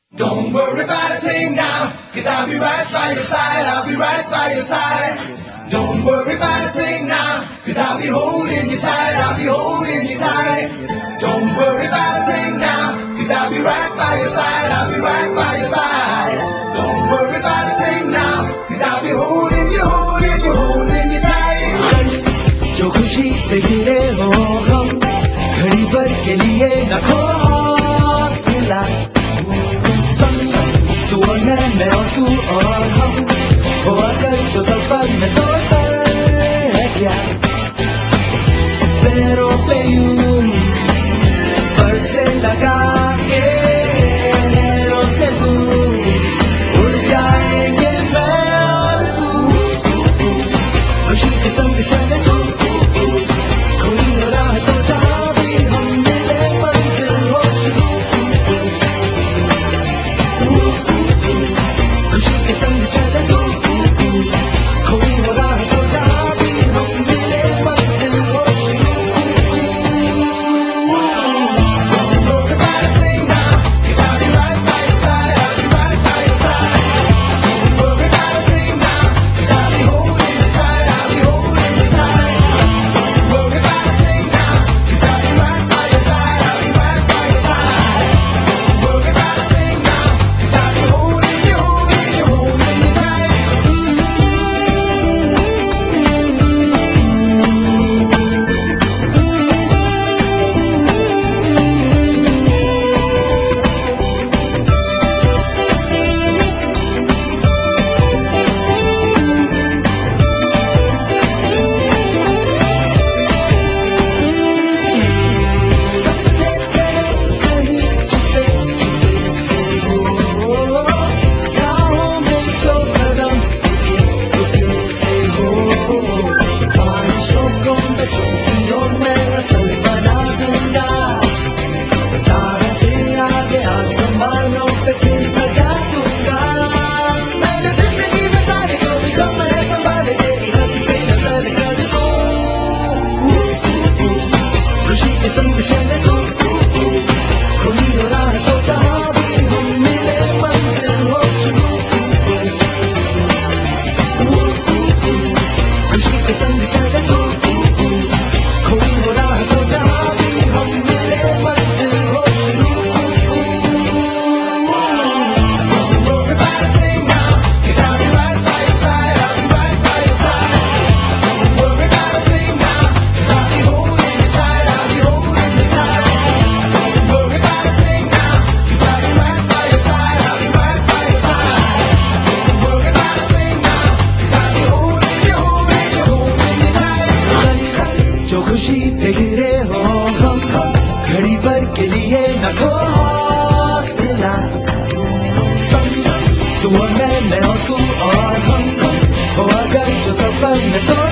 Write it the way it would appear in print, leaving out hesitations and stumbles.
Don't worry about a thing now, cause I'll be right by your side, I'll be right by your side. Don't worry about a thing now, cause I'll be holding you tight, I'll be holding you tight. Don't worry about a thing now, cause I'll be right by your side, I'll be right by your side. Don't worry about a thing now, cause I'll be holding you, holding you, holding you tight. जो खुशी पे गिरे हो हम घड़ी भर के लिए न खो हौसला तू और मैं और तू और हम हो अगर जो सफर में तो सर है क्या पैरों पे यूं पर से लगा के नैनों से दूर उड़ जाएंगे मैं और तू खुशी के संग चले तू कोई हो रहा तो जहाँ भी हम मिले मंजिल हो शुरू खुशी के संग चले तू कोई हो रहा तो जहाँ भी हम मिले मंजिल हो शुरू Don't worry about a thing now, 'cause I'll be right by your side, I'll be right by your side. Don't worry about a thing now, 'cause I'll be holding you tight, I'll be holding you tight. Don't worry about a thing now, 'cause I'll be right by your side, I'll be right by your side. Don't worry about a thing now, 'cause I'll be holding you, holding you, holding you tight. सपने तेरे कहीं छुपे छुपे से हो राहों में जो कदम रुके से हो ख्वाहिशों को मैं चौकियों में असल बना दूंगा तारों से आगे आसमानों पे दिल सजा दूंगा मैंने जिंदगी में सारे जो भी गम है संभाले तेरी हंसी पे नजर कर दूं खुशी के संग चले तू कोई हो रहा तो जहाँ भी हम मिले मंजिल हो शुरू खुशी के संग चले तू कोई हो रहा तो जहाँ भी हम मिले मंजिल हो शुरू Don't worry about a thing now, 'cause I'll be right by your side, I'll be right by your side. Don't worry about a thing now, 'cause I'll be holding you tight, I'll be holding you tight. Don't worry about a thing now, 'cause I'll be right by your side, I'll be right by your side. Don't worry about a thing now, 'cause I'll be holding you, holding you, holding you tight. जो खुशी पे गिरे हो हम घड़ी भर के लिए न खो हौसला तू और मैं और तू और हम हो अगर जो सफर में तो